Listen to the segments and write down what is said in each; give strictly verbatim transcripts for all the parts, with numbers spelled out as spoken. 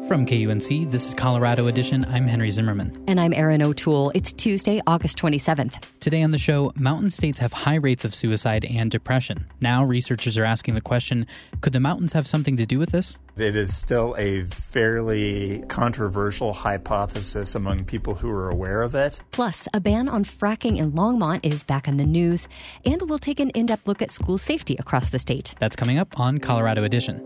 From K U N C, this is Colorado Edition. I'm Henry Zimmerman. And I'm Erin O'Toole. It's Tuesday, August twenty-seventh. Today on the show, mountain states have high rates of suicide and depression. Now, researchers are asking the question, could the mountains have something to do with this? It is still a fairly controversial hypothesis among people who are aware of it. Plus, a ban on fracking in Longmont is back in the news, and we'll take an in-depth look at school safety across the state. That's coming up on Colorado Edition.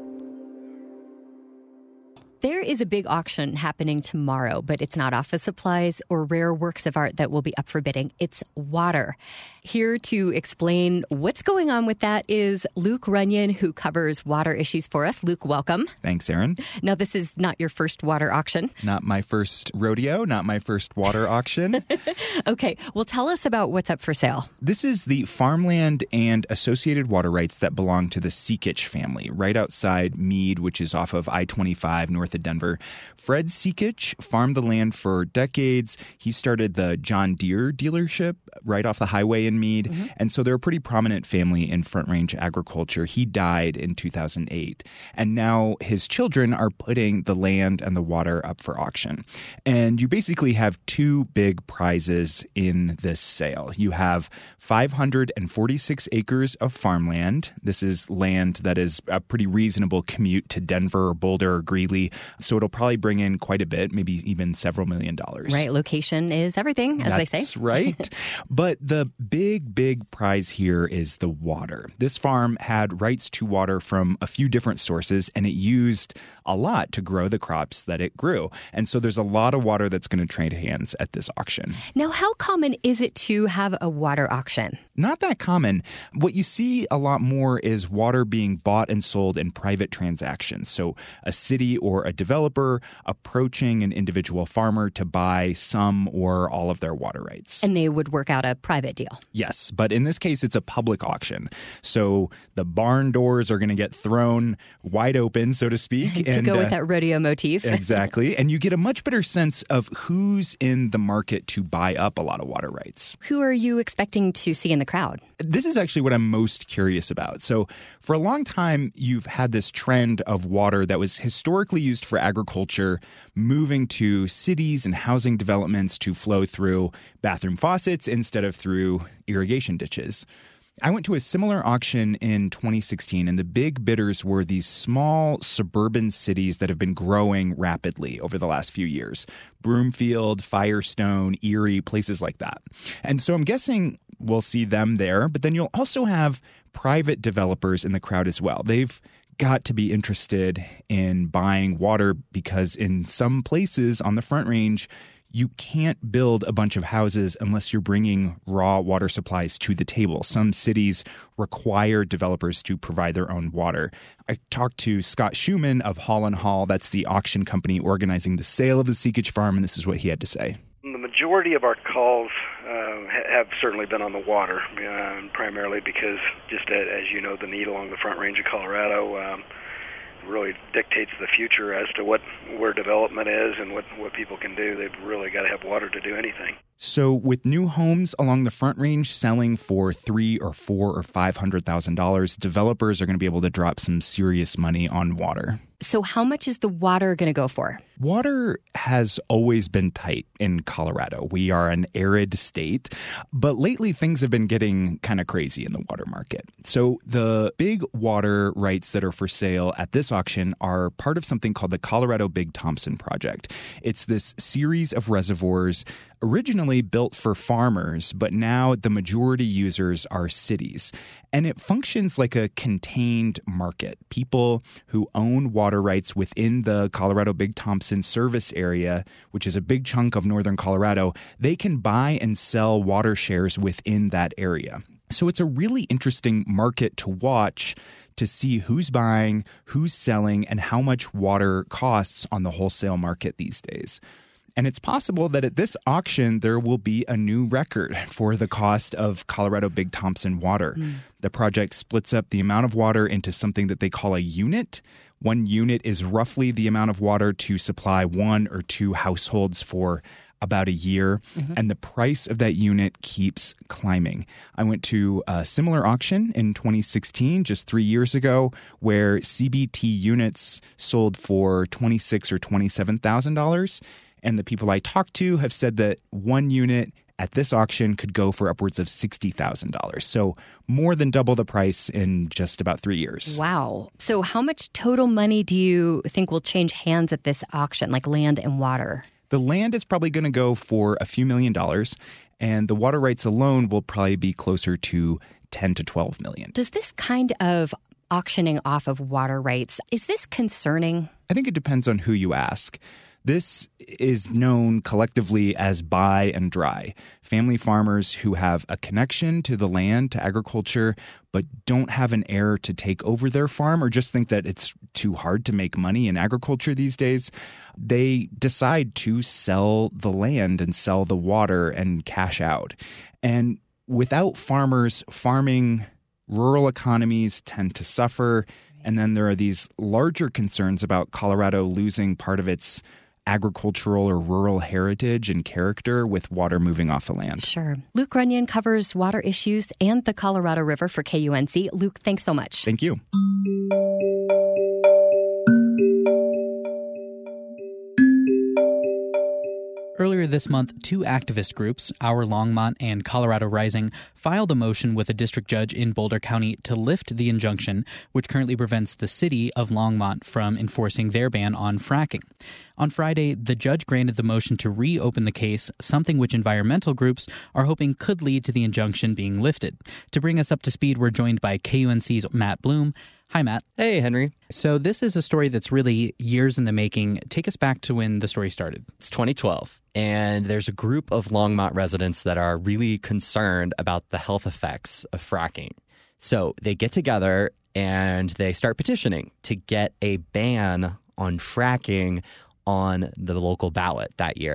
There is a big auction happening tomorrow, but it's not office supplies or rare works of art that will be up for bidding. It's water. Here to explain what's going on with that is Luke Runyon, who covers water issues for us. Luke, welcome. Thanks, Erin. Now, this is not your first water auction. Not my first rodeo, not my first water auction. Okay, well, tell us about what's up for sale. This is the farmland and associated water rights that belong to the Seekich family, right outside Mead, which is off of I twenty-five north of Denver. Fred Seekich farmed the land for decades. He started the John Deere dealership right off the highway in Mead. Mm-hmm. And so they're a pretty prominent family in Front Range agriculture. He died in two thousand eight. And now his children are putting the land and the water up for auction. And you basically have two big prizes in this sale. You have five hundred forty-six acres of farmland. This is land that is a pretty reasonable commute to Denver or Boulder or Greeley. So it'll probably bring in quite a bit, maybe even several million dollars. Right. Location is everything, as That's they say. That's right. But the big, big prize here is the water. This farm had rights to water from a few different sources, and it used a lot to grow the crops that it grew. And so there's a lot of water that's going to trade hands at this auction. Now, how common is it to have a water auction? Not that common. What you see a lot more is water being bought and sold in private transactions. So a city or a developer approaching an individual farmer to buy some or all of their water rights. And they would work out a private deal. Yes, but in this case, it's a public auction. So the barn doors are going to get thrown wide open, so to speak. to and, go with uh, that rodeo motif. Exactly. And you get a much better sense of who's in the market to buy up a lot of water rights. Who are you expecting to see in the crowd? This is actually what I'm most curious about. So for a long time, you've had this trend of water that was historically used for agriculture moving to cities and housing developments to flow through bathroom faucets instead of through irrigation ditches. I went to a similar auction in twenty sixteen, and the big bidders were these small suburban cities that have been growing rapidly over the last few years. Broomfield, Firestone, Erie, places like that. And so I'm guessing we'll see them there, but then you'll also have private developers in the crowd as well. They've got to be interested in buying water because in some places on the Front Range, you can't build a bunch of houses unless you're bringing raw water supplies to the table. Some cities require developers to provide their own water. I talked to Scott Schumann of Hall and Hall. That's the auction company organizing the sale of the Seekich farm, and this is what he had to say. The majority of our calls uh, have certainly been on the water, uh, primarily because, just as you know, the need along the Front Range of Colorado um, really dictates the future as to what where development is and what, what people can do. They've really got to have water to do anything. So with new homes along the Front Range selling for three or four or five hundred thousand dollars, developers are going to be able to drop some serious money on water. So how much is the water going to go for? Water has always been tight in Colorado. We are an arid state, but lately things have been getting kind of crazy in the water market. So the big water rights that are for sale at this auction are part of something called the Colorado Big Thompson Project. It's this series of reservoirs originally built for farmers, but now the majority users are cities. And it functions like a contained market. People who own water rights within the Colorado Big Thompson service area, which is a big chunk of northern Colorado, they can buy and sell water shares within that area. So it's a really interesting market to watch to see who's buying, who's selling, and how much water costs on the wholesale market these days. And it's possible that at this auction, there will be a new record for the cost of Colorado Big Thompson water. Mm. The project splits up the amount of water into something that they call a unit. One unit is roughly the amount of water to supply one or two households for about a year, mm-hmm. and the price of that unit keeps climbing. I went to a similar auction in twenty sixteen, just three years ago, where C B T units sold for twenty-six thousand dollars or twenty-seven thousand dollars. And the people I talked to have said that one unit at this auction could go for upwards of sixty thousand dollars. So more than double the price in just about three years. Wow. So how much total money do you think will change hands at this auction, like land and water? The land is probably going to go for a few million dollars, and the water rights alone will probably be closer to ten to twelve million. Does this kind of auctioning off of water rights, is this concerning? I think it depends on who you ask. This is known collectively as buy and dry. Family farmers who have a connection to the land, to agriculture, but don't have an heir to take over their farm or just think that it's too hard to make money in agriculture these days, they decide to sell the land and sell the water and cash out. And without farmers, farming, rural economies tend to suffer. And then there are these larger concerns about Colorado losing part of its agricultural or rural heritage and character with water moving off the land. Sure. Luke Runyon covers water issues and the Colorado River for K U N C. Luke, thanks so much. Thank you. Earlier this month, two activist groups, Our Longmont and Colorado Rising, filed a motion with a district judge in Boulder County to lift the injunction, which currently prevents the city of Longmont from enforcing their ban on fracking. On Friday, the judge granted the motion to reopen the case, something which environmental groups are hoping could lead to the injunction being lifted. To bring us up to speed, we're joined by K U N C's Matt Bloom. Hi, Matt. Hey, Henry. So this is a story that's really years in the making. Take us back to when the story started. It's twenty twelve, and there's a group of Longmont residents that are really concerned about the health effects of fracking. So they get together and they start petitioning to get a ban on fracking on the local ballot that year.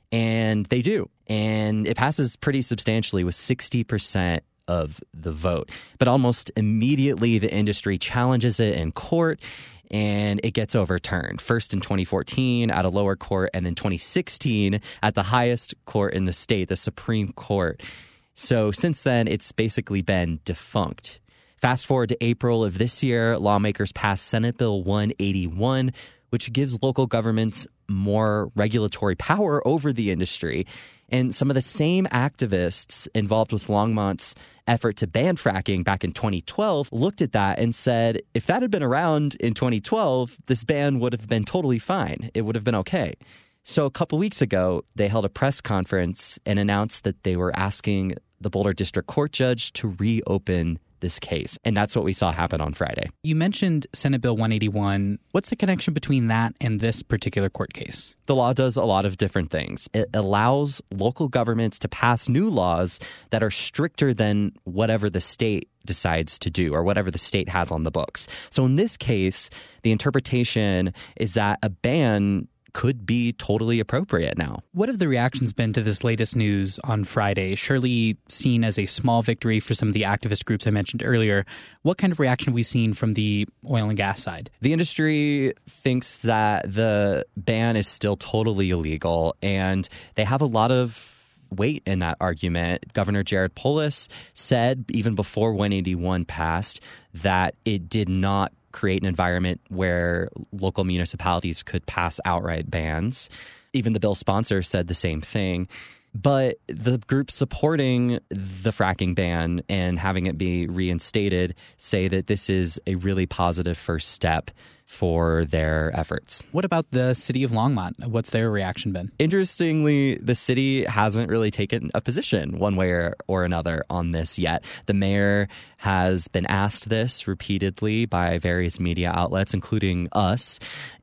And they do. And it passes pretty substantially with sixty percent of the vote. But almost immediately, the industry challenges it in court, and it gets overturned. First in twenty fourteen at a lower court, and then twenty sixteen at the highest court in the state, the Supreme Court. So since then, it's basically been defunct. Fast forward to April of this year, lawmakers passed Senate Bill one eighty-one, which gives local governments more regulatory power over the industry. And some of the same activists involved with Longmont's effort to ban fracking back in twenty twelve looked at that and said, if that had been around in twenty twelve, this ban would have been totally fine. It would have been okay. So a couple weeks ago, they held a press conference and announced that they were asking the Boulder District Court judge to reopen this case. And that's what we saw happen on Friday. You mentioned Senate Bill one eighty-one. What's the connection between that and this particular court case? The law does a lot of different things. It allows local governments to pass new laws that are stricter than whatever the state decides to do or whatever the state has on the books. So in this case, the interpretation is that a ban could be totally appropriate now. What have the reactions been to this latest news on Friday? Surely seen as a small victory for some of the activist groups I mentioned earlier. What kind of reaction have we seen from the oil and gas side? The industry thinks that the ban is still totally illegal, and they have a lot of weight in that argument. Governor Jared Polis said even before one eighty-one passed that it did not create an environment where local municipalities could pass outright bans. Even the bill sponsor said the same thing. But the groups supporting the fracking ban and having it be reinstated say that this is a really positive first step for their efforts. What about the city of Longmont? What's their reaction been? Interestingly, the city hasn't really taken a position one way or, or another on this yet. The mayor has been asked this repeatedly by various media outlets, including us,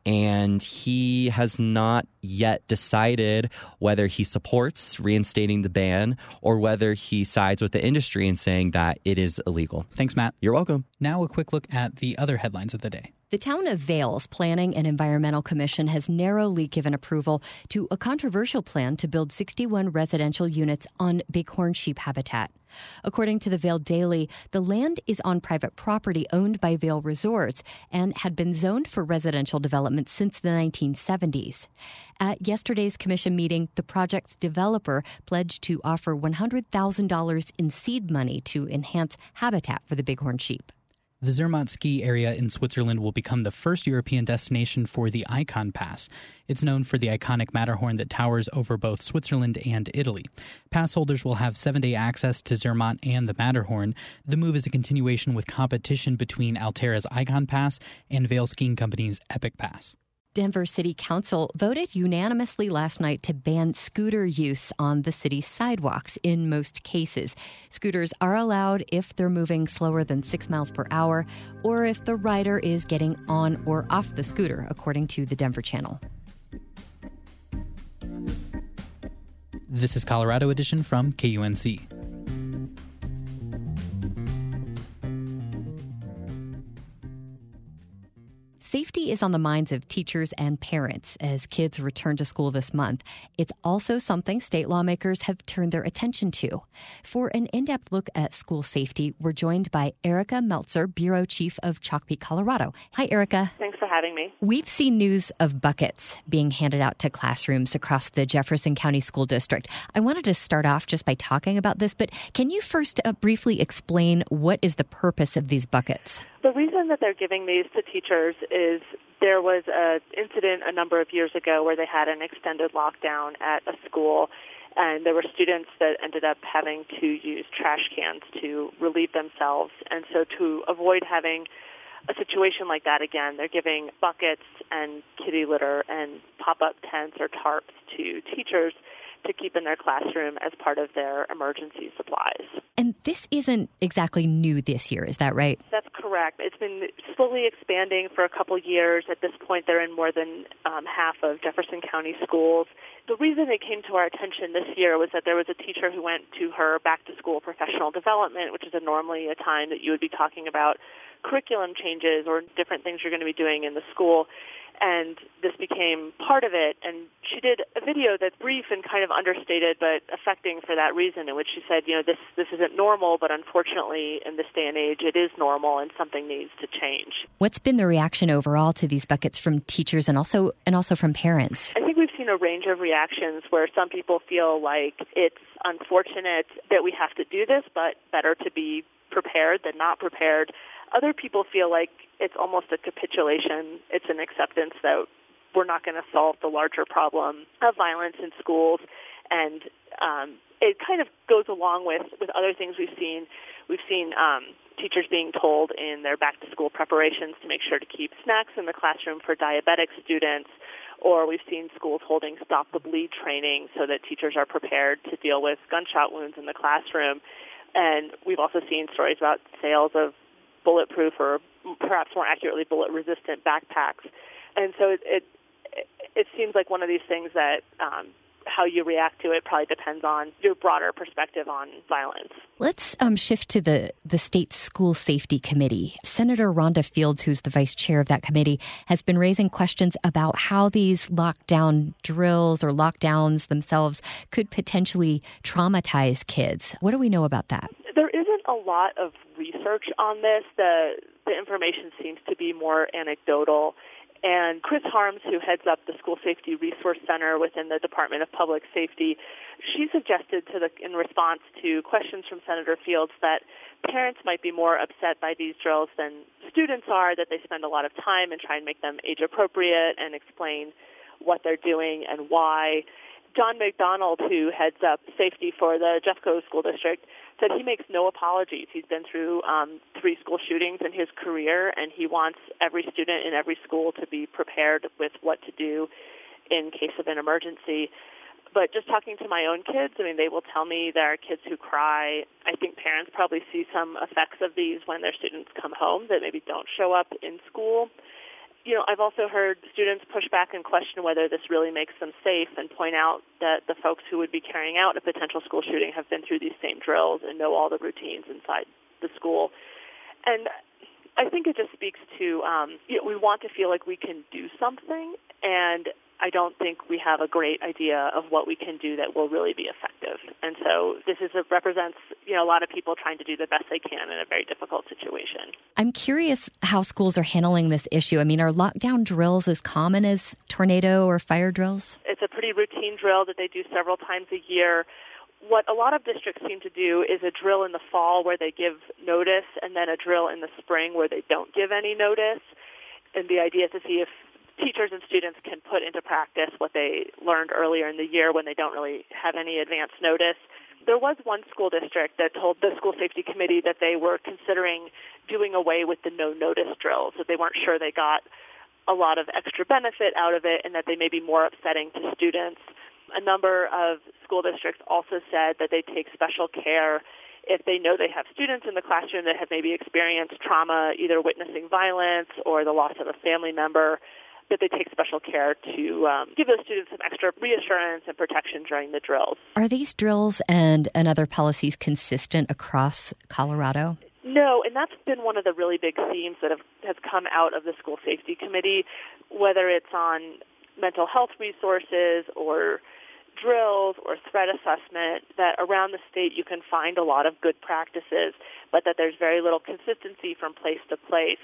and he has not yet decided whether he supports reinstating the ban or whether he sides with the industry in saying that it is illegal. Thanks, Matt. You're welcome. Now a quick look at the other headlines of the day. The town of Vail's Planning and Environmental Commission has narrowly given approval to a controversial plan to build sixty-one residential units on bighorn sheep habitat. According to the Vail Daily, the land is on private property owned by Vail Resorts and had been zoned for residential development since the nineteen seventies. At yesterday's commission meeting, the project's developer pledged to offer one hundred thousand dollars in seed money to enhance habitat for the bighorn sheep. The Zermatt ski area in Switzerland will become the first European destination for the Icon Pass. It's known for the iconic Matterhorn that towers over both Switzerland and Italy. Pass holders will have seven-day access to Zermatt and the Matterhorn. The move is a continuation with competition between Altera's Icon Pass and Vail Skiing Company's Epic Pass. Denver City Council voted unanimously last night to ban scooter use on the city's sidewalks in most cases. Scooters are allowed if they're moving slower than six miles per hour or if the rider is getting on or off the scooter, according to the Denver Channel. This is Colorado Edition from K U N C. Safety is on the minds of teachers and parents as kids return to school this month. It's also something state lawmakers have turned their attention to. For an in-depth look at school safety, we're joined by Erica Meltzer, Bureau Chief of Chalk Beat, Colorado. Hi, Erica. Thanks for having me. We've seen news of buckets being handed out to classrooms across the Jefferson County School District. I wanted to start off just by talking about this, but can you first uh, briefly explain what is the purpose of these buckets? The reason that they're giving these to teachers is there was an incident a number of years ago where they had an extended lockdown at a school, and there were students that ended up having to use trash cans to relieve themselves. And so to avoid having a situation like that again, they're giving buckets and kitty litter and pop-up tents or tarps to teachers to keep in their classroom as part of their emergency supplies. And this isn't exactly new this year, is that right? That's correct. It's been slowly expanding for a couple years. At this point, they're in more than um, half of Jefferson County schools. The reason it came to our attention this year was that there was a teacher who went to her back-to-school professional development, which is a normally a time that you would be talking about curriculum changes or different things you're going to be doing in the school. And this became part of it. And she did a video that's brief and kind of understated, but affecting for that reason, in which she said, you know, this this isn't normal, but unfortunately in this day and age, it is normal and something needs to change. What's been the reaction overall to these buckets from teachers and also and also from parents? I think we've seen a range of reactions where some people feel like it's unfortunate that we have to do this, but better to be prepared than not prepared. Other people feel like it's almost a capitulation. It's an acceptance that we're not going to solve the larger problem of violence in schools. And um, it kind of goes along with, with other things we've seen. We've seen um, teachers being told in their back-to-school preparations to make sure to keep snacks in the classroom for diabetic students, or we've seen schools holding Stop the Bleed training so that teachers are prepared to deal with gunshot wounds in the classroom. And we've also seen stories about sales of bulletproof or perhaps more accurately bullet-resistant backpacks. And so it, it it seems like one of these things that um, how you react to it probably depends on your broader perspective on violence. Let's um, shift to the, the state school safety committee. Senator Rhonda Fields, who's the vice chair of that committee, has been raising questions about how these lockdown drills or lockdowns themselves could potentially traumatize kids. What do we know about that? There isn't a lot of research on this. The the information seems to be more anecdotal. And Chris Harms, who heads up the School Safety Resource Center within the Department of Public Safety, she suggested to the, in response to questions from Senator Fields that parents might be more upset by these drills than students are, that they spend a lot of time and try and make them age-appropriate and explain what they're doing and why. John McDonald, who heads up safety for the Jeffco School District, said he makes no apologies. He's been through um, three school shootings in his career, and he wants every student in every school to be prepared with what to do in case of an emergency. But just talking to my own kids, I mean, they will tell me there are kids who cry. I think parents probably see some effects of these when their students come home that maybe don't show up in school. You know, I've also heard students push back and question whether this really makes them safe and point out that the folks who would be carrying out a potential school shooting have been through these same drills and know all the routines inside the school. And I think it just speaks to, um, you know, we want to feel like we can do something, and I don't think we have a great idea of what we can do that will really be effective. And so this is a, represents, you know, a lot of people trying to do the best they can in a very difficult situation. I'm curious how schools are handling this issue. I mean, are lockdown drills as common as tornado or fire drills? It's a pretty routine drill that they do several times a year. What a lot of districts seem to do is a drill in the fall where they give notice, and then a drill in the spring where they don't give any notice. And the idea is to see if teachers and students can put into practice what they learned earlier in the year when they don't really have any advance notice. There was one school district that told the school safety committee that they were considering doing away with the no-notice drills, that they weren't sure they got a lot of extra benefit out of it and that they may be more upsetting to students. A number of school districts also said that they take special care if they know they have students in the classroom that have maybe experienced trauma, either witnessing violence or the loss of a family member, that they take special care to um, give those students some extra reassurance and protection during the drills. Are these drills and, and other policies consistent across Colorado? No, and that's been one of the really big themes that have has come out of the School Safety Committee, whether it's on mental health resources or drills or threat assessment, that around the state you can find a lot of good practices, but that there's very little consistency from place to place.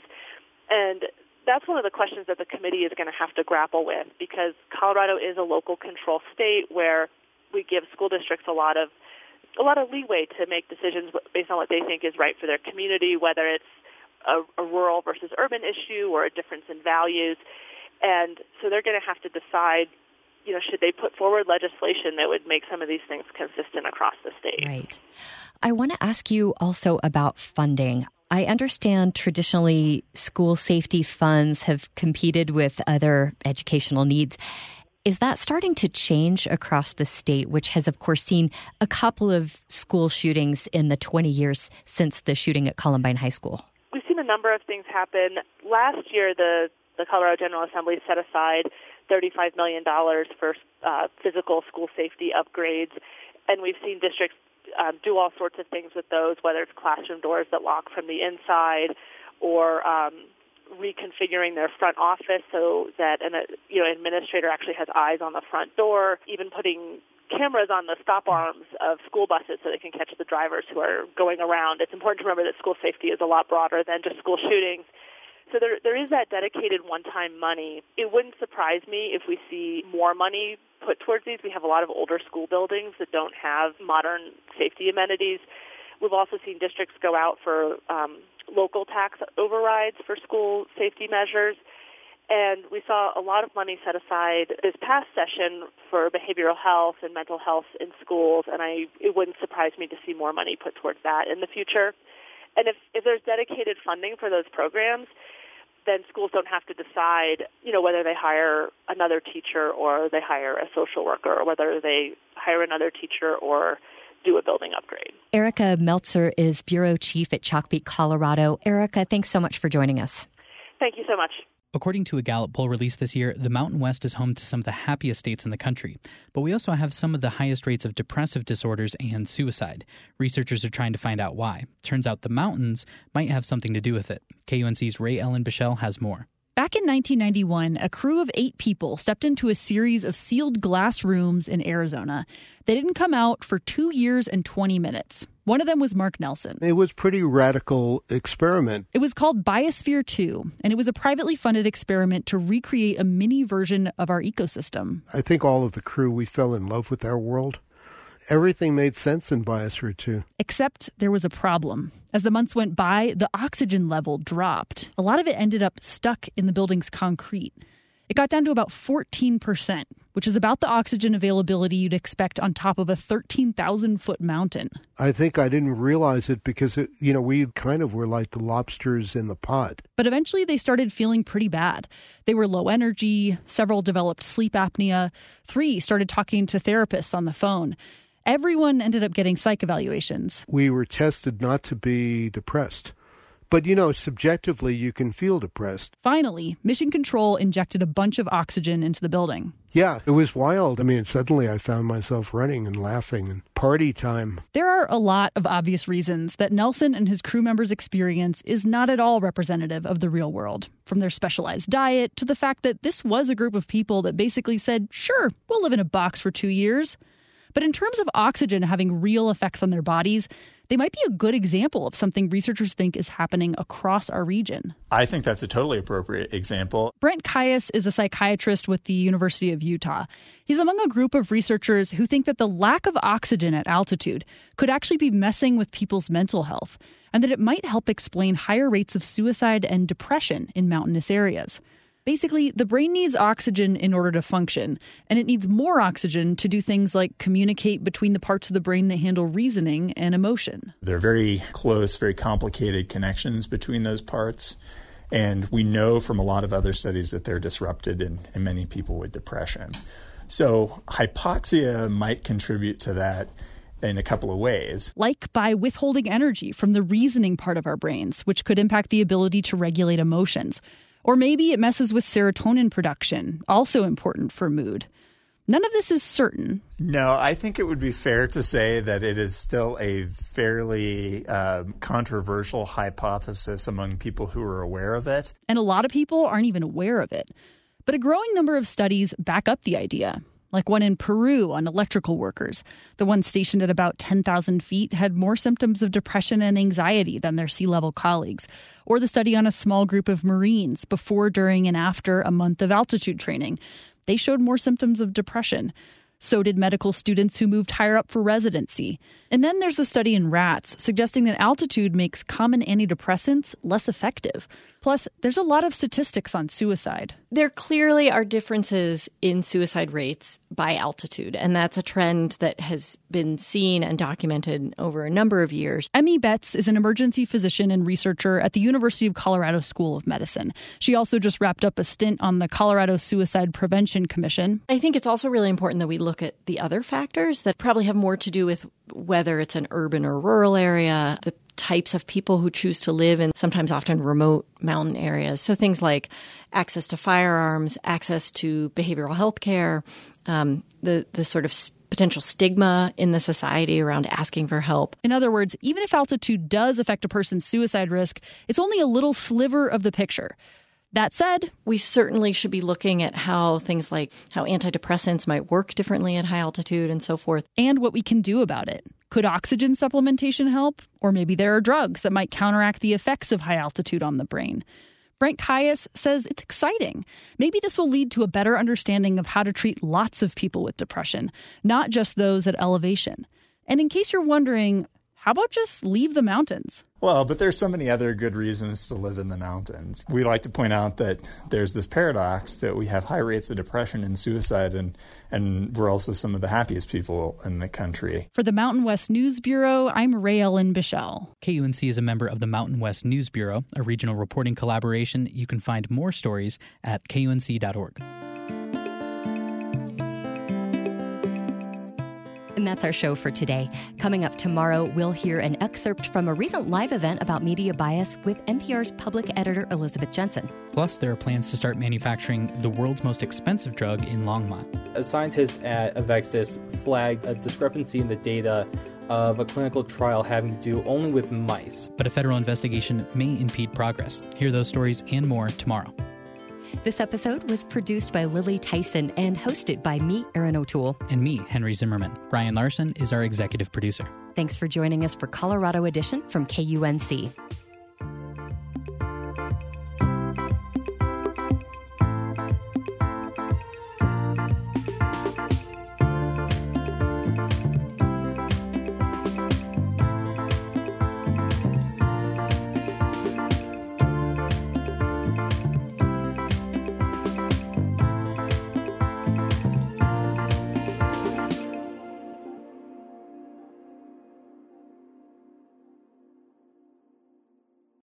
And that's one of the questions that the committee is going to have to grapple with, because Colorado is a local control state where we give school districts a lot of a lot of leeway to make decisions based on what they think is right for their community, whether it's a, a rural versus urban issue or a difference in values. And so they're going to have to decide, you know, should they put forward legislation that would make some of these things consistent across the state? Right. I want to ask you also about funding. I understand traditionally school safety funds have competed with other educational needs. Is that starting to change across the state, which has, of course, seen a couple of school shootings in the twenty years since the shooting at Columbine High School? We've seen a number of things happen. Last year, the, the Colorado General Assembly set aside thirty-five million dollars for uh, physical school safety upgrades, and we've seen districts um, do all sorts of things with those, whether it's classroom doors that lock from the inside or um, reconfiguring their front office so that an you know administrator actually has eyes on the front door, even putting cameras on the stop arms of school buses so they can catch the drivers who are going around. It's important to remember that school safety is a lot broader than just school shootings. So there, there is that dedicated one-time money. It wouldn't surprise me if we see more money put towards these. We have a lot of older school buildings that don't have modern safety amenities. We've also seen districts go out for um, local tax overrides for school safety measures. And we saw a lot of money set aside this past session for behavioral health and mental health in schools, and I it wouldn't surprise me to see more money put towards that in the future. And if, if there's dedicated funding for those programs, then schools don't have to decide, you know, whether they hire another teacher or they hire a social worker, or whether they hire another teacher or do a building upgrade. Erica Meltzer is Bureau Chief at Chalkbeat, Colorado. Erica, thanks so much for joining us. Thank you so much. According to a Gallup poll released this year, the Mountain West is home to some of the happiest states in the country. But we also have some of the highest rates of depressive disorders and suicide. Researchers are trying to find out why. Turns out the mountains might have something to do with it. K U N C's Ray Ellen Bichelle has more. Back in nineteen ninety-one, a crew of eight people stepped into a series of sealed glass rooms in Arizona. They didn't come out for two years and twenty minutes. One of them was Mark Nelson. It was a pretty radical experiment. It was called Biosphere two, and it was a privately funded experiment to recreate a mini version of our ecosystem. I think all of the crew, we fell in love with our world. Everything made sense in Biosphere two. Except there was a problem. As the months went by, the oxygen level dropped. A lot of it ended up stuck in the building's concrete. It got down to about fourteen percent, which is about the oxygen availability you'd expect on top of a thirteen thousand foot mountain. I think I didn't realize it because, it, you know, we kind of were like the lobsters in the pot. But eventually they started feeling pretty bad. They were low energy. Several developed sleep apnea. Three started talking to therapists on the phone. Everyone ended up getting psych evaluations. We were tested not to be depressed, But, you know, subjectively, you can feel depressed. Finally, Mission Control injected a bunch of oxygen into the building. Yeah, it was wild. I mean, suddenly I found myself running and laughing and party time. There are a lot of obvious reasons that Nelson and his crew members' experience is not at all representative of the real world. From their specialized diet to the fact that this was a group of people that basically said, sure, we'll live in a box for two years. But in terms of oxygen having real effects on their bodies, they might be a good example of something researchers think is happening across our region. I think that's a totally appropriate example. Brent Caius is a psychiatrist with the University of Utah. He's among a group of researchers who think that the lack of oxygen at altitude could actually be messing with people's mental health, and that it might help explain higher rates of suicide and depression in mountainous areas. Basically, the brain needs oxygen in order to function, and it needs more oxygen to do things like communicate between the parts of the brain that handle reasoning and emotion. They're very close, very complicated connections between those parts. And we know from a lot of other studies that they're disrupted in, in many people with depression. So hypoxia might contribute to that in a couple of ways. Like by withholding energy from the reasoning part of our brains, which could impact the ability to regulate emotions. Or maybe it messes with serotonin production, also important for mood. None of this is certain. No, I think it would be fair to say that it is still a fairly uh, controversial hypothesis among people who are aware of it. And a lot of people aren't even aware of it. But a growing number of studies back up the idea. Like one in Peru on electrical workers. The one stationed at about ten thousand feet had more symptoms of depression and anxiety than their sea-level colleagues. Or the study on a small group of Marines before, during, and after a month of altitude training. They showed more symptoms of depression. So did medical students who moved higher up for residency. And then there's a study in rats suggesting that altitude makes common antidepressants less effective. Plus, there's a lot of statistics on suicide. There clearly are differences in suicide rates by altitude, and that's a trend that has been seen and documented over a number of years. Emmy Betts is an emergency physician and researcher at the University of Colorado School of Medicine. She also just wrapped up a stint on the Colorado Suicide Prevention Commission. I think it's also really important that we look at the other factors that probably have more to do with whether it's an urban or rural area, the types of people who choose to live in sometimes often remote mountain areas. So things like access to firearms, access to behavioral health care, um, the, the sort of potential stigma in the society around asking for help. In other words, even if altitude does affect a person's suicide risk, it's only a little sliver of the picture. That said, we certainly should be looking at how things like how antidepressants might work differently at high altitude and so forth. And what we can do about it. Could oxygen supplementation help? Or maybe there are drugs that might counteract the effects of high altitude on the brain. Brent Caius says it's exciting. Maybe this will lead to a better understanding of how to treat lots of people with depression, not just those at elevation. And in case you're wondering, how about just leave the mountains? Well, but there's so many other good reasons to live in the mountains. We like to point out that there's this paradox that we have high rates of depression and suicide, and, and we're also some of the happiest people in the country. For the Mountain West News Bureau, I'm Ray Ellen Bichelle. K U N C is a member of the Mountain West News Bureau, a regional reporting collaboration. You can find more stories at K U N C dot org. And that's our show for today. Coming up tomorrow, we'll hear an excerpt from a recent live event about media bias with N P R's public editor Elizabeth Jensen. Plus, there are plans to start manufacturing the world's most expensive drug in Longmont. A scientist at Avexis flagged a discrepancy in the data of a clinical trial having to do only with mice. But a federal investigation may impede progress. Hear those stories and more tomorrow. This episode was produced by Lily Tyson and hosted by me, Erin O'Toole. And me, Henry Zimmerman. Brian Larson is our executive producer. Thanks for joining us for Colorado Edition from K U N C.